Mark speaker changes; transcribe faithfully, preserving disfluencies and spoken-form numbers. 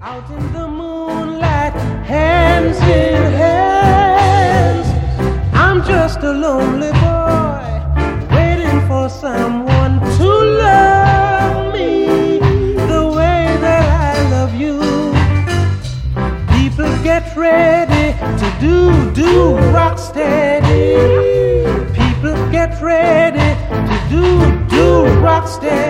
Speaker 1: Out in the moonlight, hands in hands, I'm just a lonely boy waiting for someone to love me the way that I love you. People get ready to do, do rock steady. People get ready to do, do rock steady.